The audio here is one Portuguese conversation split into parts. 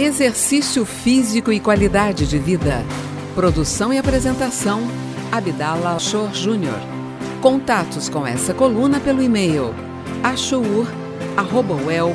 Exercício físico e qualidade de vida. Produção e apresentação, Abdala Ashur Júnior. Contatos com essa coluna pelo e-mail ashur@uel.br.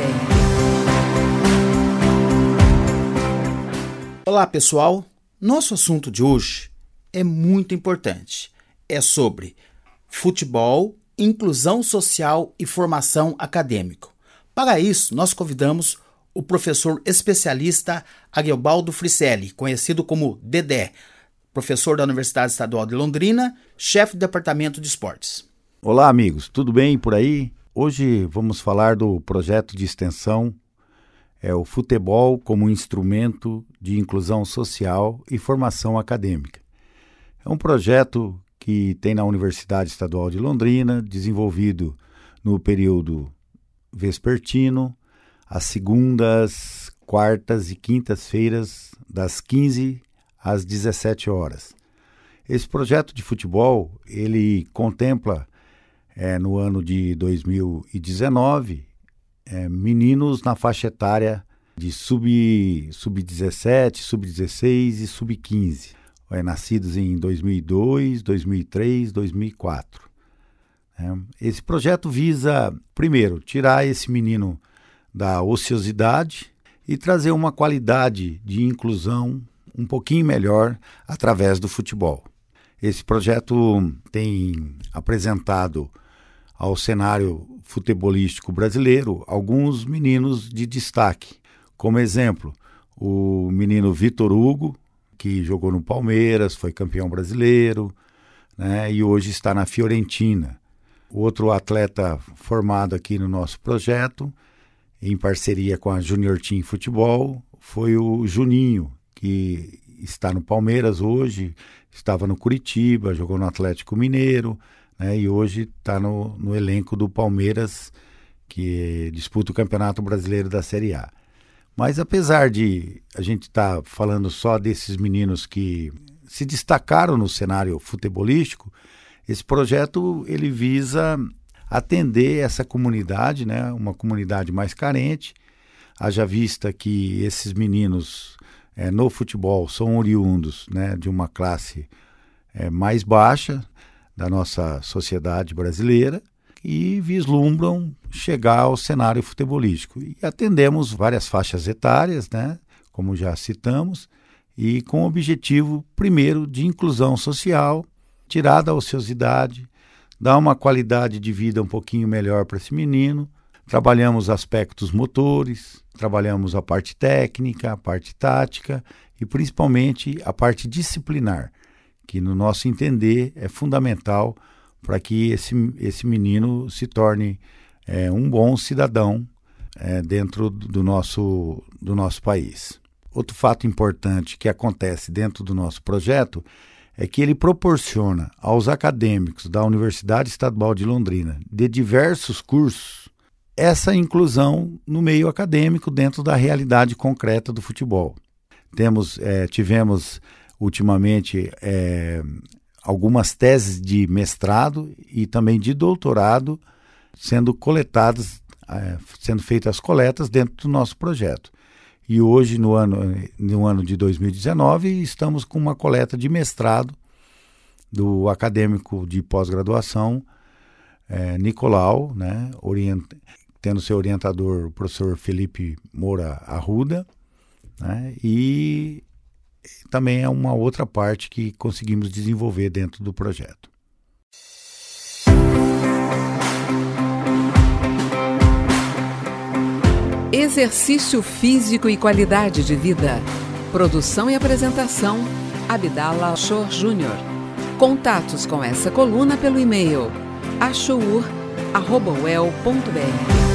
Olá, pessoal. Nosso assunto de hoje é muito importante. É sobre futebol, inclusão social e formação acadêmica. Para isso, nós convidamos o professor especialista Aguebaldo Fricelli, conhecido como Dedé, professor da Universidade Estadual de Londrina, chefe do Departamento de Esportes. Olá, amigos, tudo bem por aí? Hoje vamos falar do projeto de extensão, o futebol como instrumento de inclusão social e formação acadêmica. É um projeto que tem na Universidade Estadual de Londrina, desenvolvido no período vespertino, às segundas, quartas e quintas-feiras, das 15 às 17 horas. Esse projeto de futebol, ele contempla, no ano de 2019, meninos na faixa etária de sub-17, sub-16 e sub-15, nascidos em 2002, 2003, 2004. Esse projeto visa, primeiro, tirar esse menino da ociosidade e trazer uma qualidade de inclusão um pouquinho melhor através do futebol. Esse projeto tem apresentado ao cenário futebolístico brasileiro alguns meninos de destaque. Como exemplo, o menino Vitor Hugo, que jogou no Palmeiras, foi campeão brasileiro, e hoje está na Fiorentina. Outro atleta formado aqui no nosso projeto, em parceria com a Junior Team Futebol, foi o Juninho, que está no Palmeiras hoje, estava no Curitiba, jogou no Atlético Mineiro, e hoje está no elenco do Palmeiras, que disputa o Campeonato Brasileiro da Série A. Mas apesar de a gente estar falando só desses meninos que se destacaram no cenário futebolístico, esse projeto ele visa atender essa comunidade, uma comunidade mais carente, haja vista que esses meninos no futebol são oriundos de uma classe mais baixa da nossa sociedade brasileira e vislumbram chegar ao cenário futebolístico. E atendemos várias faixas etárias, como já citamos, e com o objetivo, primeiro, de inclusão social, tirar da ociosidade, dar uma qualidade de vida um pouquinho melhor para esse menino. Trabalhamos aspectos motores, trabalhamos a parte técnica, a parte tática e principalmente a parte disciplinar, que no nosso entender é fundamental para que esse menino se torne um bom cidadão dentro do nosso país. Outro fato importante que acontece dentro do nosso projeto é que ele proporciona aos acadêmicos da Universidade Estadual de Londrina, de diversos cursos, essa inclusão no meio acadêmico dentro da realidade concreta do futebol. Tivemos ultimamente algumas teses de mestrado e também de doutorado sendo coletadas, sendo feitas as coletas dentro do nosso projeto. E hoje, no ano de 2019, estamos com uma coleta de mestrado do acadêmico de pós-graduação, Nicolau, tendo seu orientador o professor Felipe Moura Arruda, e também é uma outra parte que conseguimos desenvolver dentro do projeto. Exercício físico e qualidade de vida. Produção e apresentação, Abdala Ashur Júnior. Contatos com essa coluna pelo e-mail ashur@uel.br.